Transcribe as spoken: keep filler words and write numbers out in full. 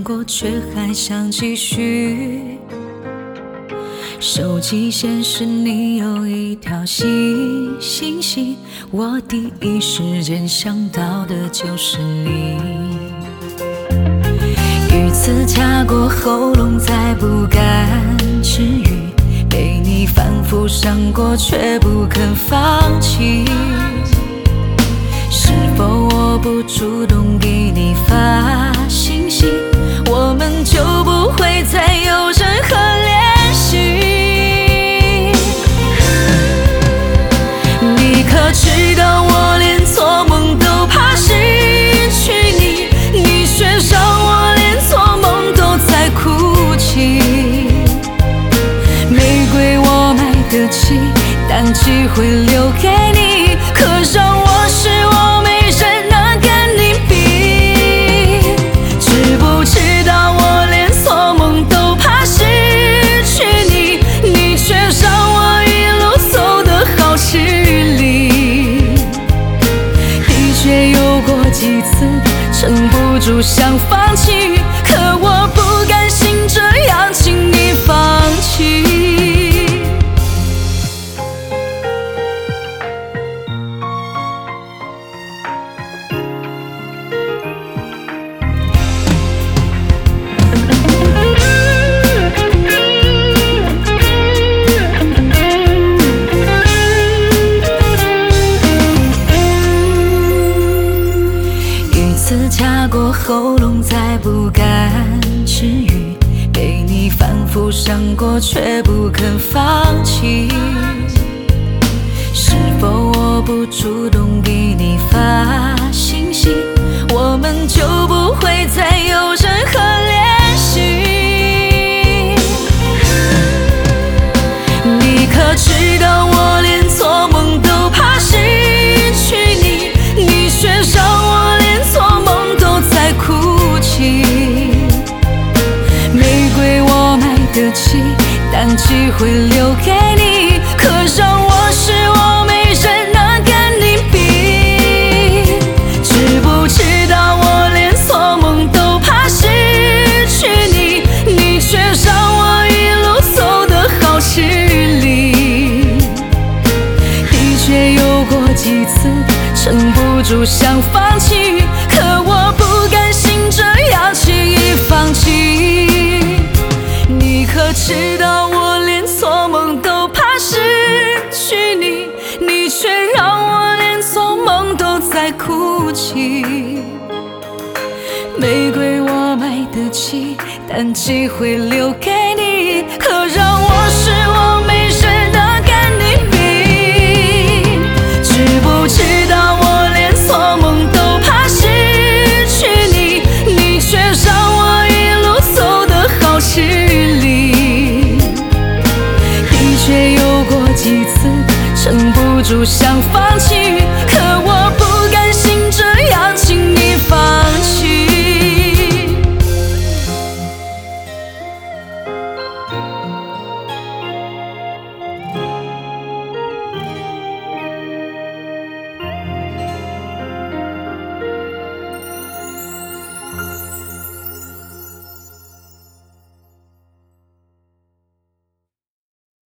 过，却还想继续。手机显示你有一条新信息，我第一时间想到的就是你。语刺卡过喉咙，再不敢治愈，被你反复伤过，却不肯放弃。是否我不主动给你发信息，我们就不会再有任何联系？你可知道我连做梦都怕失去你，你却让我连做梦都在哭泣。玫瑰我买得起，但机会留给你，可让我失望，没人能跟你比。知不知道我连做梦都怕失去你，你却让我一路走得好吃力。的确有过几次撑不住想放弃，可我不甘心这样轻易放弃。卡过喉咙，再不敢治愈，被你反复伤过，却不肯放弃。是否我不主动给你发信息，我们就不会再有任何联系？你可知道我连做梦都怕失去你，你却让我连做梦都在哭泣。玫瑰我买得起，但机会留给你，可让我失望，没人能跟你比。知不知道我连做梦都怕失去你，你却让我一路走得好吃力。的确有过几次撑不住想放弃，可我不甘心这样轻易放弃。你可知道我连做梦都怕失去你，你却让我连做梦都在哭泣。玫瑰我买得起，但机会留给你，可让我失望，没人能跟你比。知不知道我连做梦都怕失去你，你却让我一路走得好吃力。的确有过几次撑不住想放弃，